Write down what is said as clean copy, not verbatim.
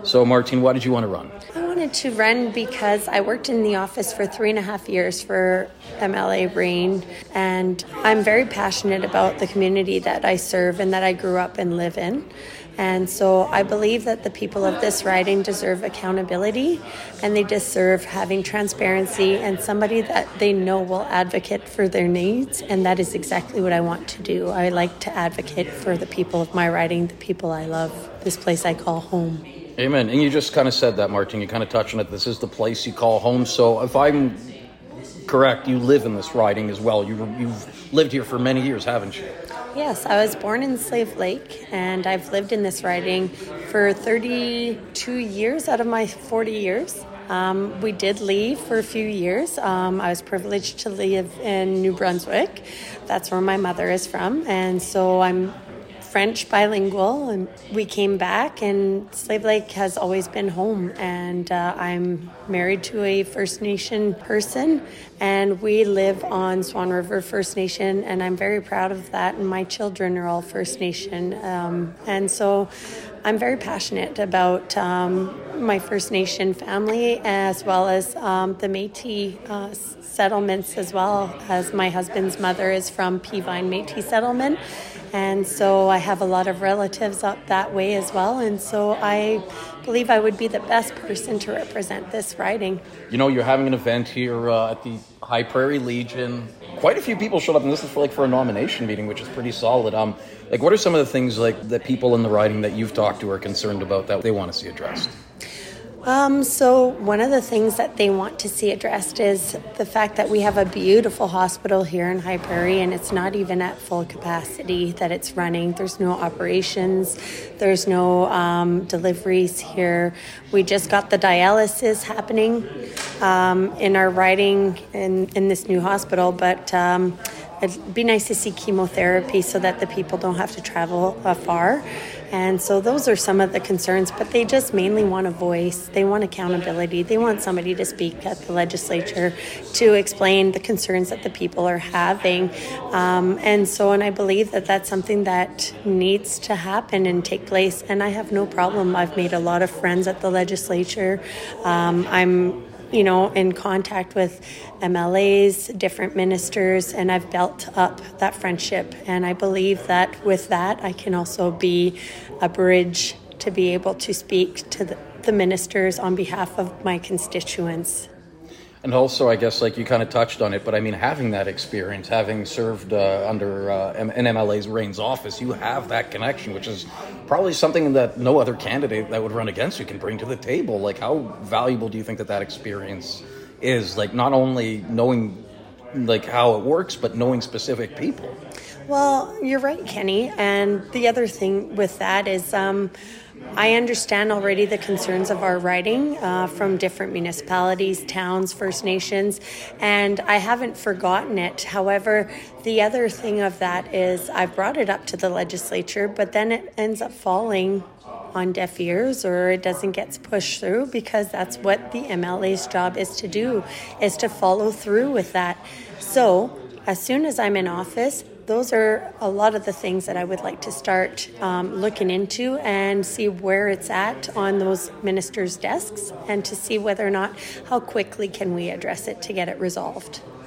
So, Martine, why did you want to run? I wanted to run because I worked in the office for 3.5 years for MLA Rain, and I'm very passionate about the community that I serve and that I grew up and live in. And so I believe that the people of this riding deserve accountability, and they deserve having transparency and somebody that they know will advocate for their needs, and that is exactly what I want to do. I like to advocate for the people of my riding, the people I love, this place I call home. Amen. And you just kind of said that, Martine. You kind of touched on it. This is the place you call home. So if I'm correct, you live in this riding as well. You've lived here for many years, haven't you? Yes, I was born in Slave Lake, and I've lived in this riding for 32 years out of my 40 years. We did leave for a few years. I was privileged to live in New Brunswick. That's where my mother is from, and so I'm French bilingual, and we came back, and Slave Lake has always been home, and I'm married to a First Nation person, and we live on Swan River First Nation, and I'm very proud of that, and my children are all First Nation, and so I'm very passionate about my First Nation family, as well as the Métis settlements, as well as my husband's mother is from Peavine Métis settlement. And so I have a lot of relatives up that way as well. And so I believe I would be the best person to represent this riding. You know, you're having an event here at the High Prairie Legion. Quite a few people showed up, and this is for a nomination meeting, which is pretty solid. What are some of the things that people in the riding that you've talked to are concerned about that they want to see addressed? So one of the things that they want to see addressed is the fact that we have a beautiful hospital here in High Prairie, and it's not even at full capacity that it's running. There's no operations. There's no deliveries here. We just got the dialysis happening in our riding in this new hospital, but it'd be nice to see chemotherapy so that the people don't have to travel far. And so those are some of the concerns, but they just mainly want a voice. They want accountability. They want somebody to speak at the legislature to explain the concerns that the people are having. And I believe that that's something that needs to happen and take place. And I have no problem. I've made a lot of friends at the legislature. I'm in contact with MLAs, different ministers, and I've built up that friendship. And I believe that with that, I can also be a bridge to be able to speak to the ministers on behalf of my constituents. And also, I guess, you kind of touched on it, but I mean, having that experience, having served under an MLA's Rain's office, you have that connection, which is probably something that no other candidate that would run against you can bring to the table. How valuable do you think that experience is? Not only knowing, how it works, but knowing specific people. Well, you're right, Kenny. And the other thing with that is I understand already the concerns of our riding from different municipalities, towns, First Nations, and I haven't forgotten it. However, the other thing of that is I brought it up to the legislature, but then it ends up falling on deaf ears, or it doesn't get pushed through, because that's what the MLA's job is to do, is to follow through with that. So as soon as I'm in office, those are a lot of the things that I would like to start looking into and see where it's at on those ministers' desks, and to see whether or not, how quickly can we address it to get it resolved.